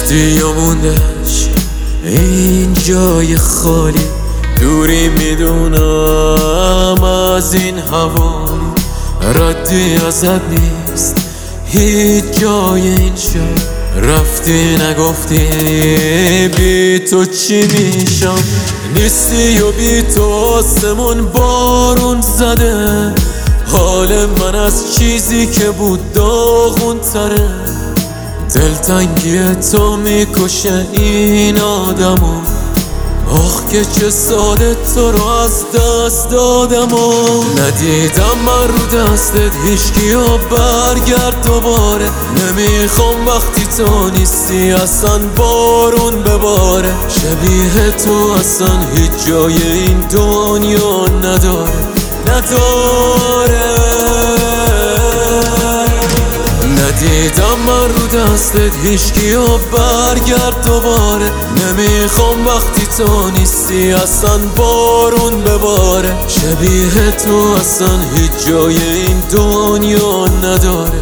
رفتی و موندش این جای خالی، دوری میدونم از این حوالی، ردی ازت نیست هیچ جای این شب. رفتی نگفتی بی تو چی میشم، نیستی و بی تو آسمون بارون زده، حال من از چیزی که بود داغون تره. دلتنگی تو میکشه این آدمو، آخ که چه ساده تو رو از دست دادم و ندیدم من رو دستت هیچکی و برگرد دوباره. نمیخوام وقتی تو نیستی اصلا بارون بباره، شبیه تو اصلا هیچ جای این دنیا نداره. ندیدم من رو دستت هیچکی و برگرد دوباره. نمیخوام وقتی تو نیستی اصلا بارون بباره، شبیه تو اصلا هیچ جای این دنیا نداره.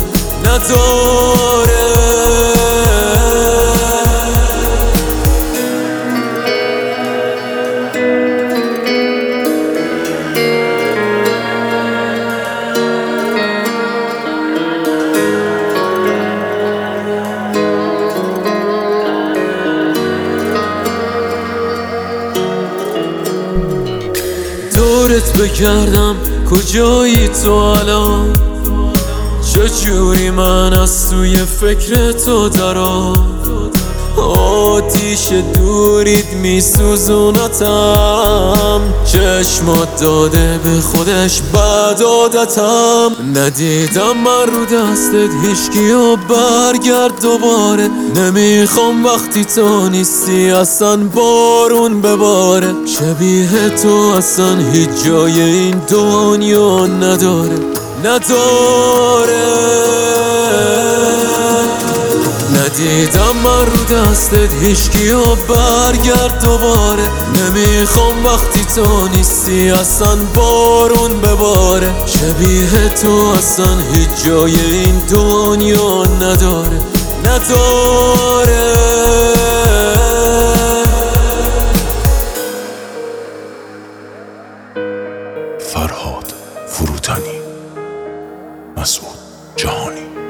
دورت بگردم کجایی تو الان، چجوری من از توی فکر تو درام. آتیش دورید میسوزونتم، چشمات داده به خودش بد عادتم. ندیدم من رو دستت هیچکی و برگرد دوباره. نمیخوام وقتی تو نیستی اصلا بارون بباره، شبیه تو اصلا هیچ جای این دنیا نداره. ندیدم من رو دستت هیچکی و برگرد دوباره. نمیخوام وقتی تو نیستی اصلا بارون بباره، شبیه تو اصلا هیچ جای این دنیا نداره. فرهاد فروتنی، مسعود جهانی.